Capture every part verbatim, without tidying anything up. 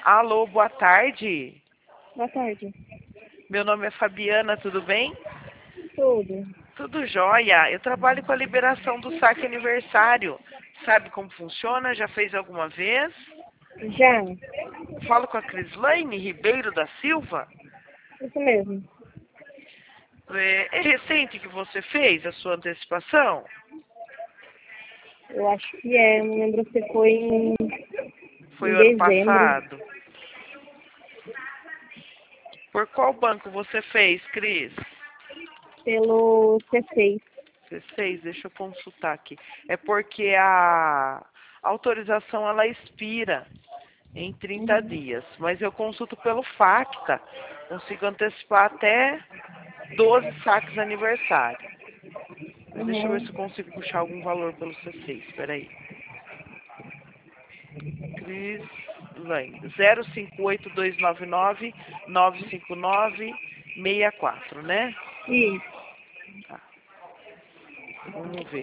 Alô, boa tarde. Boa tarde. Meu nome é Fabiana, tudo bem? Tudo. Tudo jóia. Eu trabalho com a liberação do saque aniversário. Sabe como funciona? Já fez alguma vez? Já. Falo com a Crislaine Ribeiro da Silva. Isso mesmo. É, é recente que você fez a sua antecipação? Eu acho que é. Eu não lembro se foi em, Foi em o ano dezembro. passado. Por qual banco você fez, Cris? Pelo C seis. C seis, deixa eu consultar aqui. É porque a autorização ela expira em trinta Uhum. dias, mas eu consulto pelo Facta, consigo antecipar até doze saques aniversário. Mas deixa eu ver se Uhum. eu consigo puxar algum valor pelo C seis, espera aí. Cris Lang, zero cinco oito dois nove nove nove cinco nove seis quatro, né? Isso. Tá, vamos ver.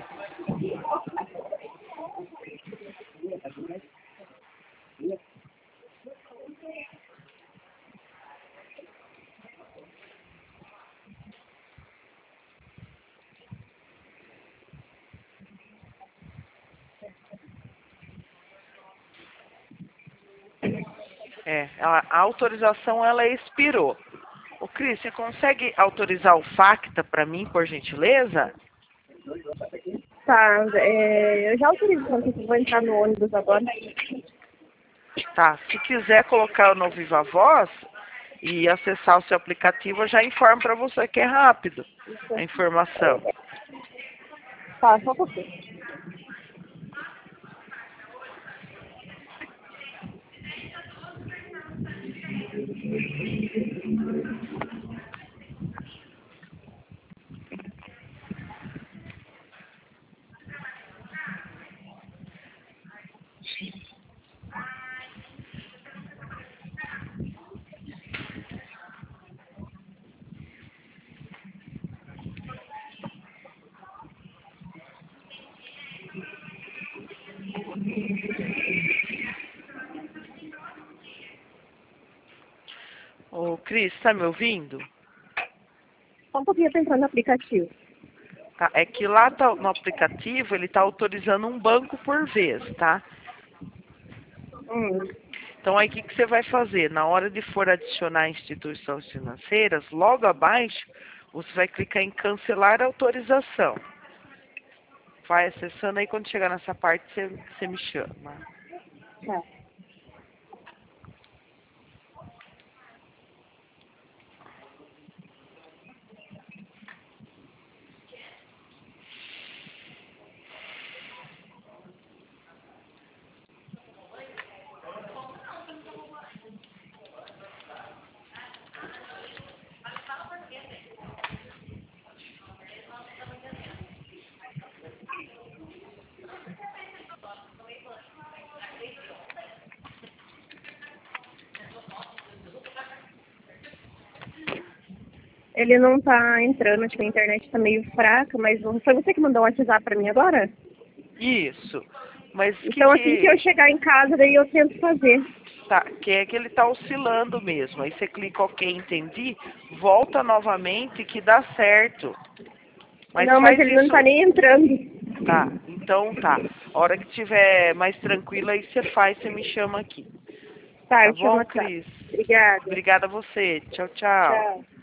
É, a, a autorização ela expirou. Ô Cris, você consegue autorizar o Facta para mim, por gentileza? Tá. É, eu já autorizo quando eu vou entrar no ônibus agora. Tá, se quiser colocar no Viva Voz e acessar o seu aplicativo, eu já informo para você que é rápido a informação. Tá, só um pouquinho. Ô Cris, está me ouvindo? Só um pouquinho pra entrar no aplicativo. Tá, é que lá tá, no aplicativo ele está autorizando um banco por vez, tá? Hum. Então aí o que, que você vai fazer? Na hora de for adicionar instituições financeiras, logo abaixo, você vai clicar em cancelar a autorização. Vai acessando aí, quando chegar nessa parte, você, você me chama. Tá. Ele não tá entrando, acho que a internet tá meio fraca, mas foi você que mandou o WhatsApp pra mim agora? Isso. Mas que Então assim que eu que... chegar em casa, daí eu tento fazer. Tá, que é que ele tá oscilando mesmo. Aí você clica OK, entendi, volta novamente que dá certo. Mas Não, mas faz ele não tá isso... nem entrando. Tá, então tá. A hora que tiver mais tranquila, aí você faz, você me chama aqui. Tá, Tá eu te chamo no bom, WhatsApp. Cris? Obrigada. Obrigada a você. Tchau, tchau. Tchau.